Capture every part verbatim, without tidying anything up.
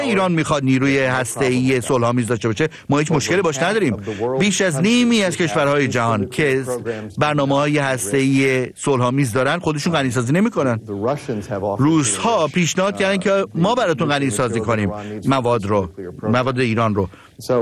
ایران میخواد نیروی هسته‌ای صلح‌آمیز داشته باشه، ما هیچ مشکلی باش نداریم. بیش از نیمی از کشورهای جهان که برنامه‌های هسته‌ای صلح‌آمیز دارن خودشون غنی‌سازی نمی‌کنن. روس‌ها پیشنهاد کردن که ما براتون غنی‌سازی کنیم مواد رو، مواد ایران رو.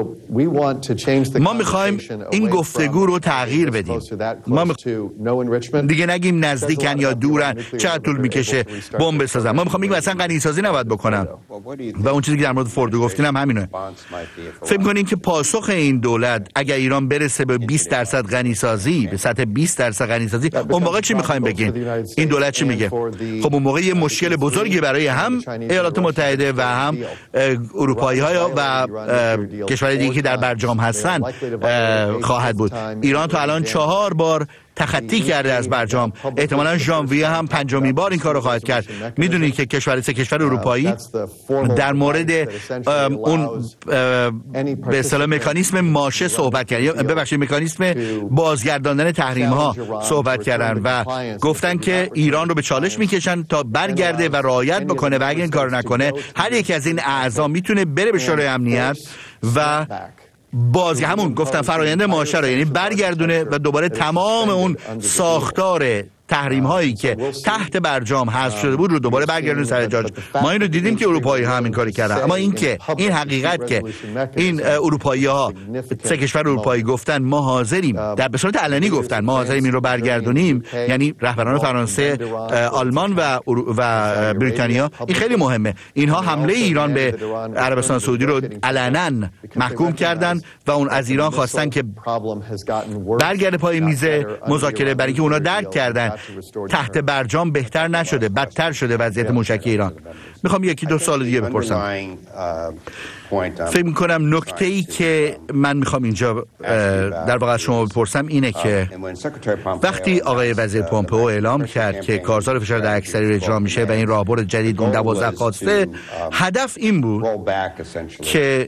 ما میخوایم این گفتگو رو تغییر بدیم. ما میخ... دیگه نگیم نزدیکن یا دورن، چقدر طول میکشه بمب بسازن. ما میخوام بگیم اصلا غنی‌سازی نباید بکنن. و اون چیزی که در مورد فورد گفتین هم همینه. فکر کنین که پاسخ این دولت اگر ایران برسه به بیست درصد غنی‌سازی، به سطح بیست درصد غنی‌سازی، اون موقع چی میخوایم بگین؟ این دولت چی میگه؟ خب اون موقع یه مشکل بزرگی برای هم ایالات متحده و هم اروپایی‌ها و کشورهای دیگه که در برجام هستن خواهد بود. ایران تا الان چهار بار تخطی کرده از برجام، احتمالاً ژانویه هم پنجمین بار این کارو خواهد کرد. میدونید که کشور سه کشور اروپایی در مورد اون به اصطلاح مکانیسم ماشه صحبت کردن، ببخشید مکانیسم بازگرداندن تحریم ها صحبت کردن و گفتن که ایران رو به چالش میکشن تا برگرده و رعایت بکنه و اگه این کار نکنه هر یک از این اعضا میتونه بره به شورای امنیت و باز همون گفتن فرآیند ماشه رو یعنی برگردونه و دوباره تمام اون ساختار تحریم هایی که تحت برجام حذف شده بود رو دوباره برگردونه سر جاش. ما این رو دیدیم که اروپایی ها هم این کاری کردن، اما این که این حقیقت که این اروپایی ها سه کشور اروپایی گفتن ما حاضریم، در به صورت علنی گفتن ما حاضریم این رو برگردونیم، یعنی رهبران فرانسه، آلمان و و بریتانیا، این خیلی مهمه. اینها حمله ایران به عربستان سعودی رو علنا محکوم کردن و اون از ایران خواستن که برگرده پای میز مذاکره، برای اینکه اونا درک کردن تحت برجام بهتر نشده، بدتر شده وضعیت موشکی ایران. میخوام یکی دو سال دیگه بپرسم. فکر میکنم نکته ای که من میخوام اینجا در واقع شما بپرسم اینه که وقتی آقای وزیر پومپئو اعلام کرد که کارزار فشار در اکثری رو اجرا میشه و این راهبر جدید اون دوازده خواسته، هدف این بود که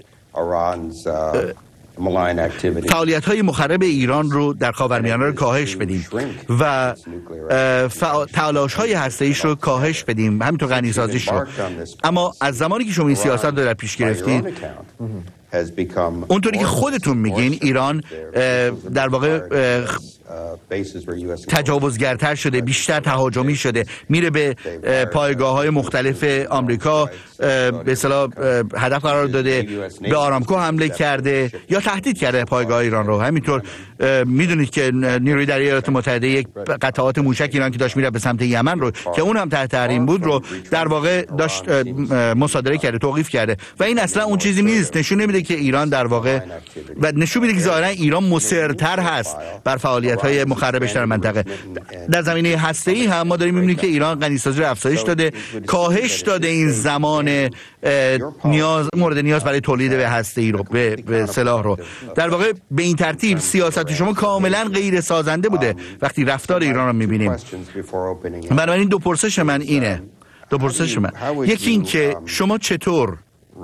فعالیت‌های مخرب ایران رو در خاورمیانه رو کاهش بدیم و تلاش‌های هسته‌ایش رو کاهش بدیم، همینطور غنی‌سازیش رو. اما از زمانی که شما این سیاست رو در پیش گرفتید، اونطوری که خودتون میگین ایران در واقع تجاوزگرتر شده، بیشتر تهاجمی شده، میره به پایگاه‌های مختلف آمریکا به اصطلاح هدف قرار داده، به آرامکو حمله کرده یا تهدید کرده پایگاه ایران رو. همینطور میدونید که نیروی دریایی ایالات متحده یک قطعات موشک ایران که داشت میره به سمت یمن رو که اون هم تحت تحریم بود رو در واقع داشت مصادره کرده، توقیف کرده و این اصلا اون چیزی نیست. نشون نمیده که ایران در واقع و نشون میده که ظاهرا ایران مصرتر هست بر فعالیت‌های مخربش در منطقه. در زمینه هسته‌ای هم ما داریم می‌بینیم که ایران غنی‌سازی رو افزایش داده، کاهش داده این زمان نیاز مورد نیاز برای تولید به هسته‌ای رو، به, به سلاح رو. در واقع به این ترتیب سیاست شما کاملا غیر سازنده بوده وقتی رفتار ایران رو می‌بینیم. بنابراین دو پرسش من اینه، دو پرسش من یکی این که شما چطور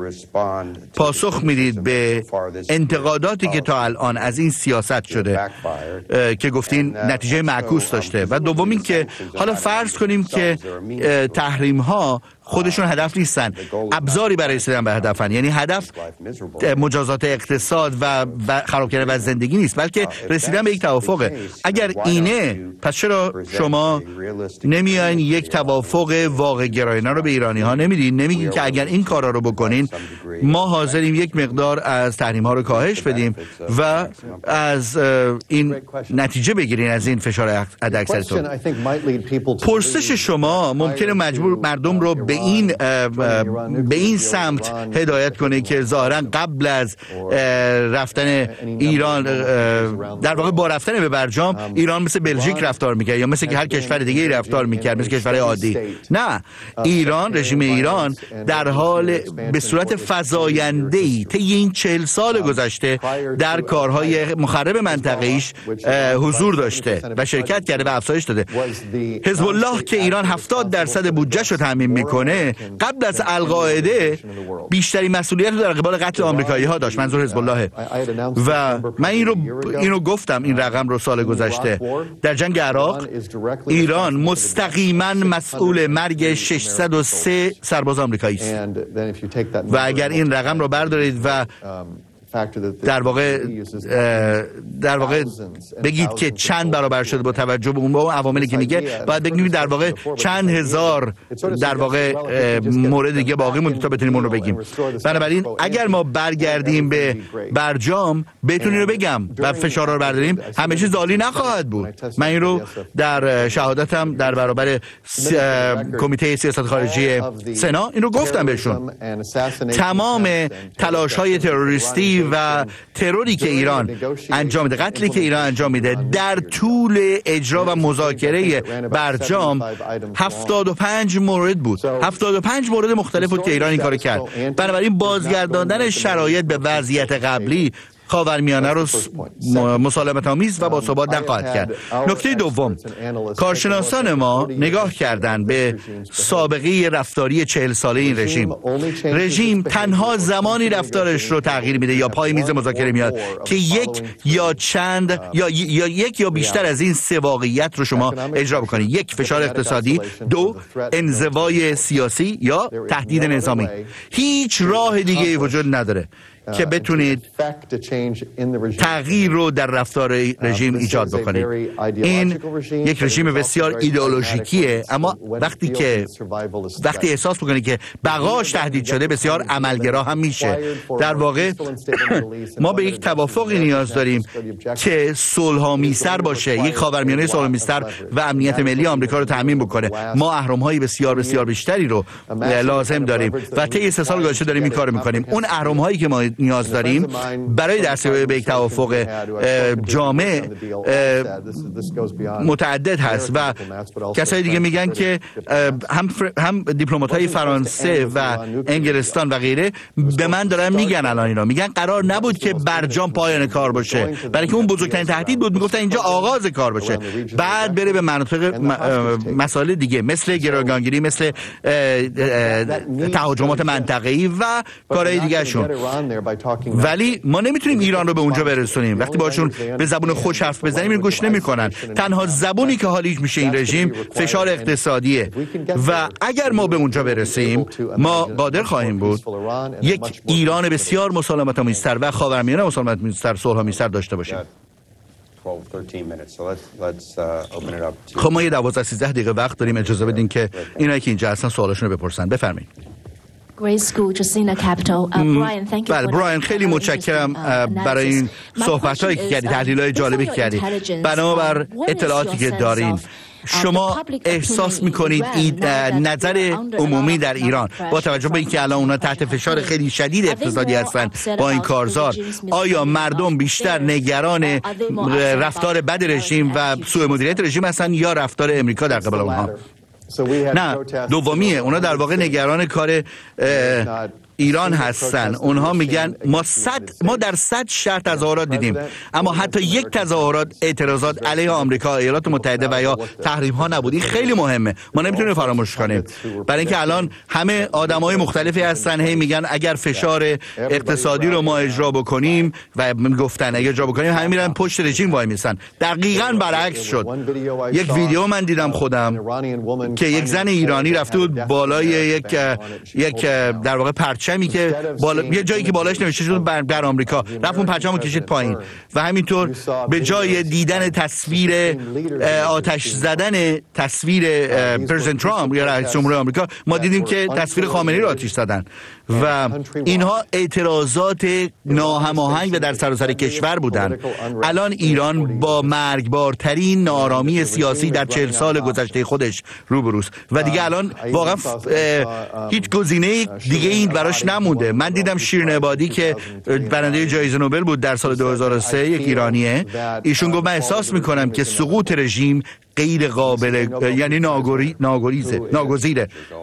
پاسخ میدید به انتقاداتی که تا الان از این سیاست شده که گفتین نتیجه معکوس داشته، و دوم این که حالا فرض کنیم که تحریم ها خودشون هدف نیستن، ابزاری برای رسیدن به هدفن، یعنی هدف مجازات اقتصاد و خراب کردن وضع زندگی نیست بلکه رسیدن به یک توافقه. اگر اینه پس چرا شما نمیاین یک توافق واقع گرایانه رو به ایرانی ها نمیدین؟ نمیگین که اگر این کارا رو بکنین ما حاضریم یک مقدار از تحریم ها رو کاهش بدیم و از این نتیجه بگیرین از این فشار حداکثریتون. پرسش شما ممکنه مجبور مردم رو به این به این سمت هدایت کنه که ظاهرا قبل از رفتن ایران در واقع با رفتن به برجام ایران مثل بلژیک رفتار میکرد یا مثل که هر کشور دیگه رفتار میکرد، مثل کشورهای عادی. نه، ایران، رژیم ایران در حال به صورت فزاینده‌ای طی این چهل سال گذشته در کارهای مخرب منطقه‌ایش حضور داشته و شرکت کرده و افزایش داده. حزب الله که ایران هفتاد درصد بودجه‌شو تامین میکنه کنه قبل از القاعده بیشترین مسئولیت رو در قبال قتل آمریکایی ها داشت، منظور حزب الله. و من این رو اینو گفتم، این رقم رو سال گذشته در جنگ عراق ایران مستقیما مسئول مرگ ششصد و سه سرباز آمریکایی است. و اگر این رقم رو بردارید و در واقع در واقع بگید که چند برابر شده با توجه به اون با عواملی که میگه، باید بگیم در واقع چند هزار در واقع مورد دیگه باقی مونده تا بتونیم اون رو بگیم. بنابراین اگر ما برگردیم به برجام بتونیم رو بگم و فشار رو برداریم، همه چیز عالی نخواهد بود. من این رو در شهادتم در برابر کمیته سیاست خارجی سنا این رو گفتم بهشون. تمام تلاش های تروریستی و تروری که ایران انجام میده، قتلی که ایران انجام میده، در طول اجرا و مذاکره برجام هفتاد و پنج مورد بود، هفتاد و پنج مورد مختلف بود که ایران این کارو کرد. بنابراین بازگرداندن شرایط به وضعیت قبلی خاورمیانه رو مسالمت آمیز و با ثبات نخواهد کرد. نکته دوم، کارشناسان ما نگاه کردند به سابقه رفتاری چهل ساله این رژیم. رژیم تنها زمانی رفتارش رو تغییر میده یا پای میز مذاکره میاد که یک یا چند یا, یا یک یا بیشتر از این سه واقعیت رو شما اجرا بکنید: یک، فشار اقتصادی; دو، انزوای سیاسی یا تهدید نظامی. هیچ راه دیگه وجود نداره که بتونید تغییر رو در رفتار رژیم ایجاد بکنید. این یک رژیم بسیار ایدئولوژیکیه، اما وقتی که وقتی احساس بکنید که بقاش تهدید شده بسیار عملگرا هم میشه. در واقع ما به یک توافقی نیاز داریم که صلح‌آمیزتر باشه، یک خاورمیانه صلح‌آمیزتر و امنیت ملی آمریکا رو تضمین بکنه. ما اهرم‌های بسیار بسیار بیشتری رو لازم داریم و طی سه سال گذشته داریم این کارو میکنیم. اون اهرم‌هایی که ما نیاز داریم برای دستیابی به یک توافق جامع متعدد هست و کسایی دیگه میگن که هم هم دیپلمات‌های فرانسه و انگلستان و غیره به من دارن میگن الان اینا میگن قرار نبود که برجام پایان کار باشه، برای اینکه اون بزرگترین تهدید بود. میگفتن اینجا آغاز کار باشه، بعد بره به مناطق مسائل دیگه مثل گروگانگیری، مثل تهاجمات منطقه‌ای و کارهای دیگه شون. ولی ما نمیتونیم ایران رو به اونجا برسونیم. وقتی باشون به زبون خوش حرف بزنیم این گوش نمیکنن. تنها زبونی که حالیج میشه این رژیم فشار اقتصادیه و اگر ما به اونجا برسیم ما قادر خواهیم بود یک ایران بسیار مسالمت آمیزتر و خاورمیانه مسالمت آمیزتر، صلح آمیزتر داشته باشیم. خب ما یه دوازده سیزده دقیقه وقت داریم، اجازه بدین که اینایی که اینجا هستن سوالاشون رو بپرسن. بفرمایید. بله برایان، خیلی متشکرم برای این صحبت‌هایی که کردید، تحلیل‌های جالبی که کردید. بنابر اطلاعاتی که دارین شما احساس میکنید این نظر عمومی در ایران با توجه به اینکه الان اونا تحت فشار خیلی شدید اقتصادی هستن با این کارزار، آیا مردم بیشتر نگران رفتار بد رژیم و سوء مدیریت رژیم هستن یا رفتار امریکا در قبال اونها؟ نه، دومیه. اونا در واقع نگران کار ایران هستن. اونها میگن ما صد ما در صد شهر تظاهرات دیدیم، اما حتی یک تظاهرات اعتراضات علیه آمریکا، ایالات متحده و یا تحریم ها نبود. این خیلی مهمه، ما نمیتونیم فراموش کنیم، برای اینکه الان همه آدمای مختلفی هستن هی میگن اگر فشار اقتصادی رو ما اجرا بکنیم و میگفتن اگر اجرا بکنیم همه میرن پشت رژیم وای میسن. دقیقاً برعکس شد. یک ویدیو من دیدم خودم که یک زن ایرانی رفته بود بالای یک یک در واقع پرچم پرچمی که بالا، یه جایی که بالاش نوشته شد بر, بر آمریکا، رفت اون پرچمو کشید پایین و همینطور به جای دیدن تصویر آتش زدن تصویر پرزیدنت ترامپ یا رئیس جمهور آمریکا ما دیدیم که تصویر خامنه‌ای رو آتش زدن و اینها اعتراضات ناهماهنگ و در سراسر کشور بودن. الان ایران با مرگبارترین ناآرامی سیاسی در چهل سال گذشته خودش روبروست و دیگه الان واقعا هیچ گزینه دیگه این براش نمونده. من دیدم شیرین عبادی که برنده جایزه نوبل بود در سال دو هزار و سه، یک ایرانیه، ایشون گفت من احساس میکنم که سقوط رژیم غیر قابل یعنی ناگزیره.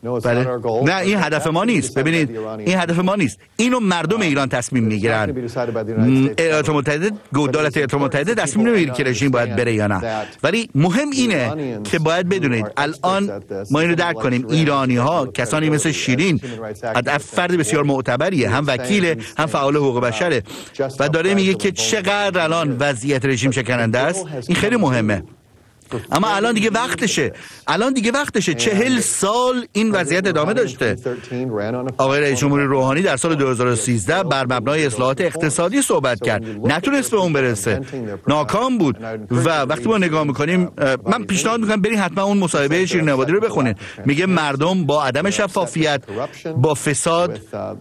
بله. نه این هدف ما نیست. ببینید این هدف ما نیست. اینو مردم ایران تصمیم میگیرن. ایالات متحده، دولت ایالات متحده تصمیم نمیگیره که رژیم باید بره یا نه. ولی مهم اینه که باید بدونید الان ما اینو درک کنیم، ایرانی ها کسانی مثل شیرین فرد بسیار معتبریه، هم وکیل هم فعال حقوق بشره و داره میگه که چقدر الان وضعیت رژیم شکننده است. این خیلی مهمه. اما الان دیگه وقتشه. الان دیگه وقتشه. چهل سال این وضعیت ادامه داشته. آقای رئیس جمهور روحانی در سال دو هزار و سیزده بر مبنای اصلاحات اقتصادی صحبت کرد. نتونست به اون برسه. ناکام بود. و وقتی ما نگاه میکنیم، من پیشنهاد میکنم برید حتما اون مصاحبه شیرین عبادی رو بخونید. میگه مردم با عدم شفافیت، با فساد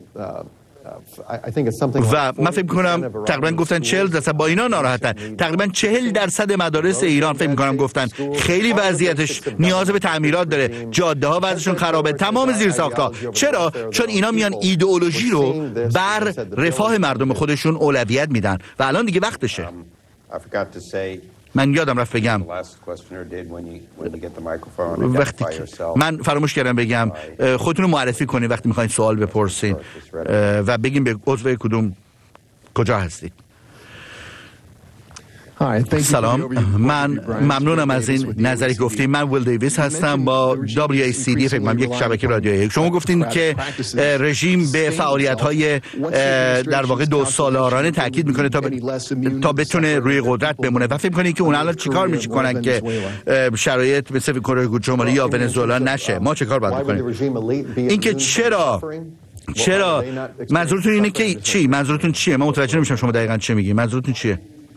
و من فکر می‌کنم تقریبا گفتن چهل درصد با اینا ناراحتن. تقریبا چهل درصد مدارس ایران فکر می‌کنم گفتن خیلی وضعیتش نیاز به تعمیرات داره. جاده‌ها وضعشون خرابه، تمام زیرساخت‌ها. چرا؟ چون اینا میان ایدئولوژی رو بر رفاه مردم خودشون اولویت میدن و الان دیگه وقتشه. من یادم رفت بگم وقتی من فراموش کردم بگم خودتون رو معرفی کنید وقتی میخواین سوال بپرسید و بگیم به عضو کدوم کجا هستید. سلام، من ممنونم از این نظری گفتیم. من ویل دیویس هستم با دبلیو ای سی دی، فکر کنم یک شبکه رادیویی. شما گفتین که رژیم به فعالیت‌های در واقع دو سالارانه تاکید میکنه تا ب... تا بتونه روی قدرت بمونه و فکر میکنین که اون الان چیکار میکنن که شرایط مثل کره جمهوری یا ونزوئلا نشه. ما چیکار باید بکنیم؟ اینکه چرا چرا منظورتون اینه که چی؟ منظورتون چیه؟ من متوجه نمیشم شما دقیقاً چی میگی. منظورتون چیه؟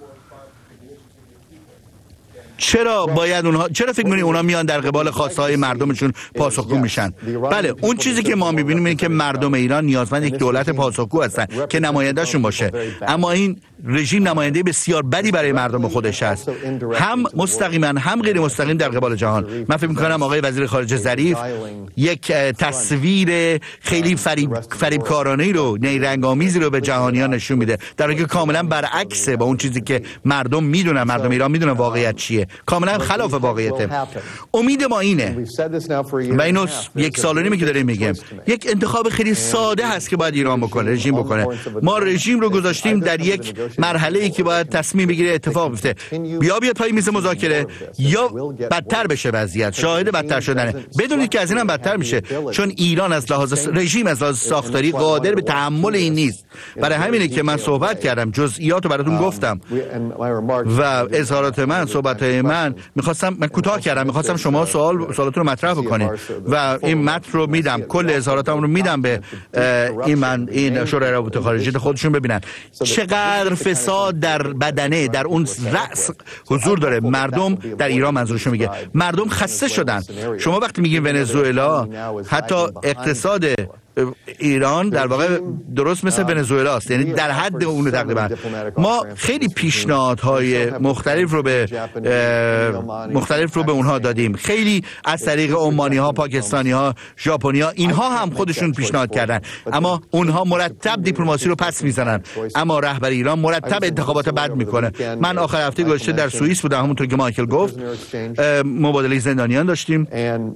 چرا باید اونها، چرا فکر می‌کنید اونها میان در قبال خواسته‌های مردمشون پاسخگو میشن؟ بله، اون چیزی که ما می‌بینیم اینه که مردم ایران نیازمند یک دولت پاسخگو هستن که نماینده‌شون باشه. اما این رژیم نماینده بسیار بدی برای مردم خودش است، هم مستقیما هم غیر مستقیم در قبال جهان. من فکر می‌کنم آقای وزیر خارجه ظریف یک تصویر خیلی فریب فریبکارانه‌ای رو، نیرنگ‌آمیزی رو به جهانیان نشون میده، در حالی که کاملا برعکسه با اون چیزی که مردم میدونن. مردم ایران میدونن واقعیت چیه، کاملا خلاف واقعیته. امید ما اینه و اینو یک سال و نیمه که داریم میگیم، یک انتخاب خیلی ساده هست که باید ایران بکنه، رژیم بکنه. ما رژیم رو گذاشتیم در یک مرحله ای که باید تصمیم بگیره، اتفاق بیفته، یا بیاد پای میز مذاکره یا بدتر بشه وضعیت، شاهد بدتر شدنه. بدونید که از اینم بدتر میشه، چون ایران از لحاظ رژیم از لحاظ ساختاری قادر به تحمل این نیست. برای همینه که من صحبت کردم، جزئیات رو براتون گفتم و اظهارات من، صحبت من میخواستم، من کوتاه کردم، میخواستم شما سوال سوالاتون رو مطرح بکنید و این متن رو میدم، کل اظهاراتم رو میدم به این من این شورای روابط خارجه خودشون ببینن چقدر فساد در بدنه، در اون رأس حضور داره. مردم در ایران، منظورشون میگه مردم خسته شدن. شما وقتی میگین ونزوئلا، حتی اقتصاد ایران در واقع درست مثل ونزوئلا است، یعنی در حد اون تقریبا. ما خیلی پیشنهادهای مختلف رو به مختلف رو به اونها دادیم، خیلی از طریق عمانی ها، پاکستانی ها، ژاپنی ها، اینها هم خودشون پیشنهاد کردن، اما اونها مرتب دیپلماسی رو پس میزنن، اما رهبر ایران مرتب انتخابات بد میکنه. من آخر هفته گذشته در سوئیس بودم، همونطور که مایکل گفت، مبادله زندانیان داشتیم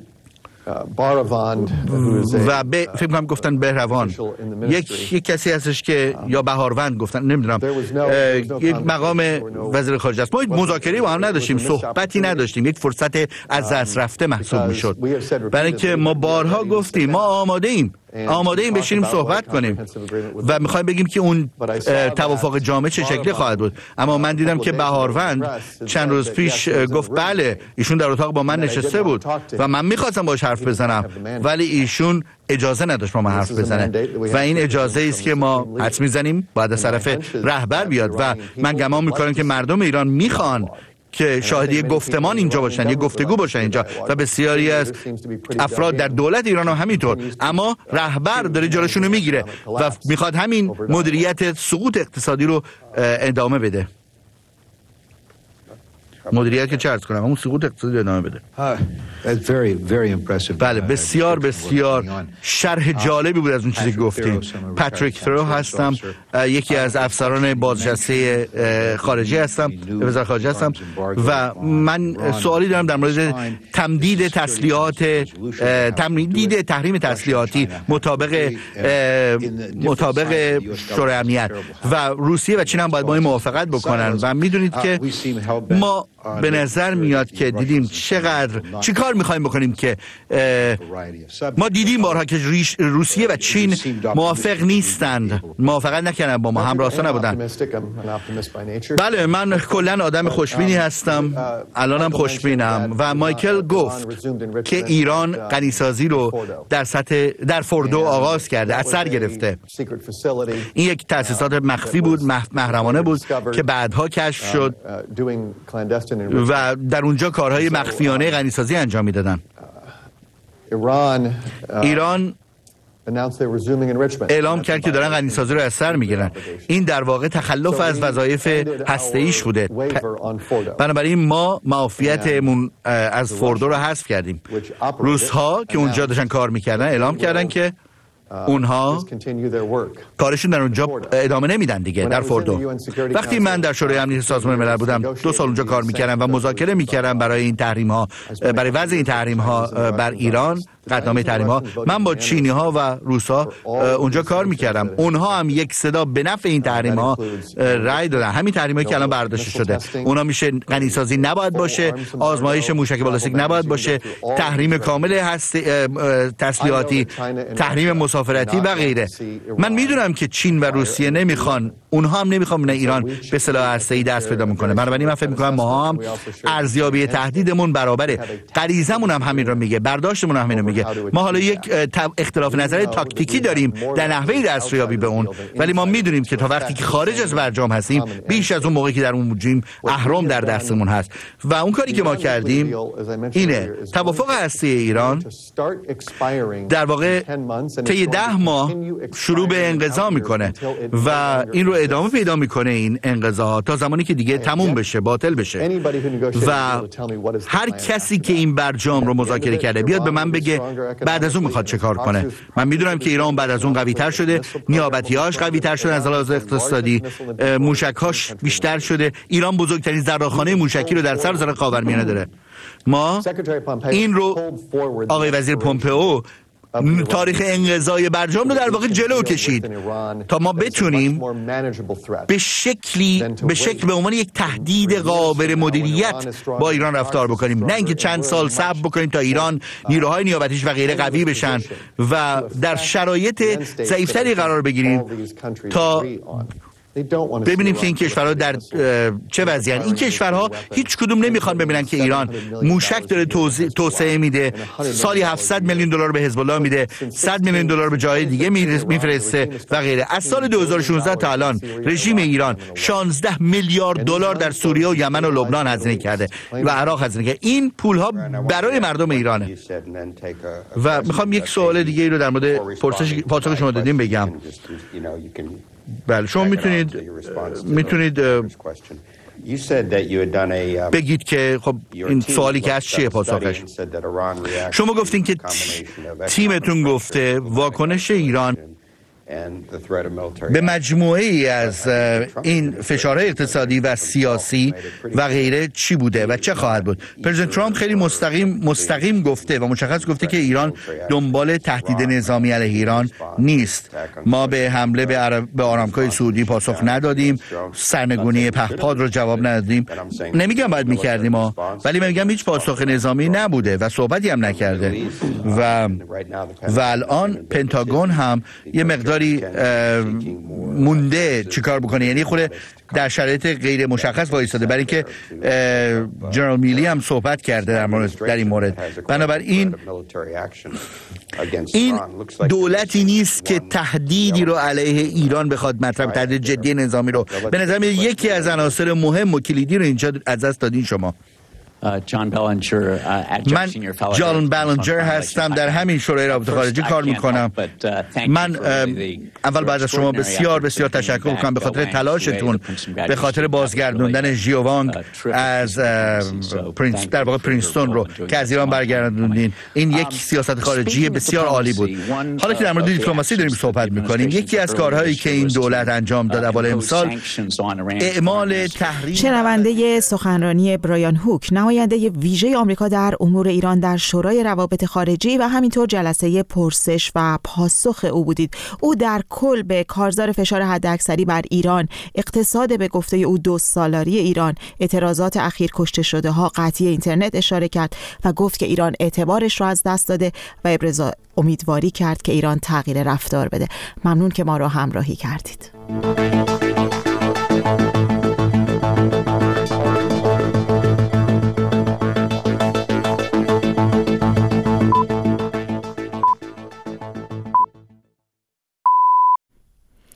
و به فکر کنم گفتن بهروان، یک یک کسی هستش که یا بهاروند گفتن، نمیدونم، یک مقام وزیر خارجه است. ما مذاکره با هم نداشتیم، صحبتی نداشتیم، یک فرصت از دست رفته محسوب میشد. برای اینکه ما بارها گفتیم ما آماده ایم آماده ایم بشینیم صحبت کنیم و میخوایم بگیم که اون توافق جامع چه شکلی خواهد بود. اما من دیدم که بهاروند چند روز پیش گفت بله، ایشون در اتاق با من نشسته بود و من میخواستم باش حرف بزنم، ولی ایشون اجازه نداشت با من حرف بزنه و این اجازه است که ما حدس میزنیم باید از طرف رهبر بیاد و من گمان میکنم که مردم ایران میخوان که شاهدی گفتمان اینجا باشن، یه گفتگو باشن اینجا و بسیاری از افراد در دولت ایران هم همینطور. اما رهبر داره جلوشون رو میگیره و میخواد همین مدیریت سقوط اقتصادی رو ادامه بده. مدیریت که چه عرض کنم، همون سقوط اقتصادی ادامه بده. بله بسیار بسیار شرح جالبی بود از اون چیزی که گفتیم. پاتریک ثرو هستم، یکی از افسران بازنشسته خارجی هستم، وزارت خارجه هستم و من سوالی دارم در مورد تمدید تسلیحات تمدید تحریم تسلیحاتی مطابق مطابق شورای امنیت و روسیه و چین هم باید با این موافقت بکنن و میدونید که ما به نظر میاد که دیدیم چقدر چی کار میخوایم بکنیم که ما دیدیم بارها که روسیه و چین موافق نیستند، موافقت نکردن با ما، همراستا نبودن. بله من کلا آدم خوشبینی هستم، الانم خوشبینم و مایکل گفت که ایران غنیسازی رو در سطح در فوردو آغاز کرده، از سر گرفته. این یک تأسیسات مخفی بود، محرمانه بود که بعدها کشف شد و در اونجا کارهای مخفیانه غنیسازی انجام میدادن. ایران اعلام کرد که دارن غنیسازی رو از سر میگیرن. این در واقع تخلف از وظایف هسته‌ایش بوده. بنابراین ما معافیتمون از فوردو رو حذف کردیم. روس‌ها که اونجا داشتن کار میکردن اعلام کردن که اونها کارشون در اونجا ادامه نمیدن دیگه در فوردو. وقتی من در شورای امنیت سازمان ملل بودم، دو سال اونجا کار میکردم و مذاکره میکردم برای این تحریم ها، برای وضع این تحریم ها بر ایران، قطعنامه تحریم ها، من با چینی ها و روس ها اونجا کار میکردم. اونها هم یک صدا به نفع این تحریم ها رای دادن، همین تحریم هایی که الان برداشته شده. اونا میشه غنیسازی نباید باشه، آزمایش موشک بالستیک نباید باشه، تحریم کامل هست تسلیحاتی، تحریم مسافرتی و غیره. من میدونم که چین و روسیه نمیخوان، اونها هم نمیخوان نه ایران به سلاح هسته‌ای دست پیدا میکنه. بنابراین من فکر میکنم ما هم ارزیابی تهدیدمون برابره، غریزمون هم همین رو میگه، برداشتمون هم همین رو میگه. ما حالا یک اختلاف نظر تاکتیکی داریم در نحوه دستیابی به اون، ولی ما میدونیم که تا وقتی که خارج از برجام هستیم، بیش از اون موقعی که در اون بودیم، اهرم در دستمون هست و اون کاری که ما کردیم اینه توافق هسته ایران در واقع طی ده ماه شروع به انقضا میکنه و این رو ادامه پیدا میکنه، این انقضا تا زمانی که دیگه تموم بشه، باطل بشه. و هر کسی که این برجام رو مذاکره کرده بیاد به من بگه بعد از اون میخواد چه کار کنه. من میدونم که ایران بعد از اون قوی تر شده، نیابتی‌هاش قوی تر شده از لحاظ اقتصادی، موشک‌هاش بیشتر شده. ایران بزرگترین زره‌خانه موشکی رو در سراسر خاورمیانه داره. ما این رو آقای وزیر پومپئو تاریخ انقضای برجام رو در واقع جلو کشید تا ما بتونیم به شکلی به شکل به عنوان یک تهدید قابل مدیریت با ایران رفتار بکنیم، نه اینکه چند سال صبر بکنیم تا ایران نیروهای نیابتیش و غیره قوی بشن و در شرایط ضعیفتری قرار بگیریم تا ببینیم که این کشورها در چه وضعیتن. این کشورها هیچ کدوم نمیخوان ببینن که ایران موشک داره توسعه میده، سالی هفتصد میلیون دلار به حزب الله میده، صد میلیون دلار به جای دیگه میفرسته و غیره. از سال دو هزار و شانزده تا الان رژیم ایران شانزده میلیارد دلار در سوریه و یمن و لبنان هزینه کرده و عراق هزینه کرده. این پولها برای مردم ایرانه. و میخوام یک سوال دیگه ای رو در مورد پرسش پاسخ شما دادیم بگم. بله شما میتونید میتونید بگید که خب این سوالی که هست چیه پاسخش. شما گفتین که تیمتون گفته واکنش ایران به مجموعه ای از این فشارهای اقتصادی و سیاسی و غیره چی بوده و چه خواهد بود. پرزیدنت ترامپ خیلی مستقیم مستقیم گفته و مشخص گفته که ایران دنبال تهدید نظامی علیه ایران نیست. ما به حمله به, عرب... به آرامکوی سعودی پاسخ ندادیم، سرنگونی پهپاد رو جواب ندادیم. نمیگم باید میکردیم ها، ولی میگم هیچ پاسخ نظامی نبوده و صحبتی هم نکرده و و الان پنتاگون هم یه مقدار مونده چیکار بکنه، یعنی خود در شرایط غیر مشخص وایساده، برای اینکه جنرال میلی هم صحبت کرده در مورد در این مورد. بنابراین این دولتی نیست که تهدیدی رو علیه ایران بخواد مطرح، تهدید جدی نظامی رو. به نظر میاد یکی از عناصر مهم و کلیدی رو اینجا از دست دادین شما. من جان بالنجر هستم، در همین شورای رابطه خارجی کار میکنم. من اول باید از شما بسیار بسیار تشکر کنم به خاطر تلاشتون، به خاطر بازگردوندن ژیو وانگ از پرینس در واقع پرینستون رو که از ایران برگردوندین. این یک سیاست خارجی بسیار عالی بود. حالا که در مورد دیپلماسی داریم صحبت میکنیم، یکی از کارهایی که این دولت انجام داد اول امسال اعمال تحریم. شنونده سخنرانی برایان هوک، نماینده ویژه آمریکا در امور ایران در شورای روابط خارجی و همینطور جلسه پرسش و پاسخ او بودید. او در کل به کارزار فشار حداکثری بر ایران، اقتصاد به گفته او دو سالاری ایران، اعتراضات اخیر کشته شده ها، قطعی اینترنت اشاره کرد و گفت که ایران اعتبارش را از دست داده و ابراز امیدواری کرد که ایران تغییر رفتار بده. ممنون که ما را همراهی کردید.